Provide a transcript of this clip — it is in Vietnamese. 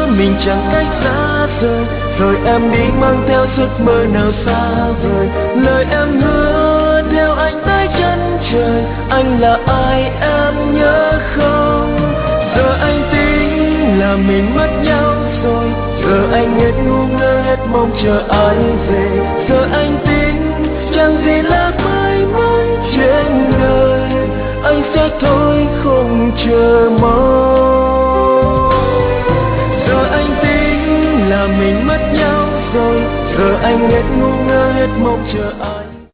mình chẳng cách xa rời. Rồi em đi mang theo giấc mơ nào xa vời. Lời em hứa theo anh tới chân trời. Anh là ai em nhớ không? Giờ anh tính là mình mất nhau rồi. Giờ anh hết ngu ngơ hết mong chờ ai về. Giờ anh tính chẳng gì là mãi mãi trên đời. Anh sẽ thôi không chờ mong. Giờ anh tính là mình mất nhau rồi. Giờ anh hết ngu ngơ hết mong chờ ai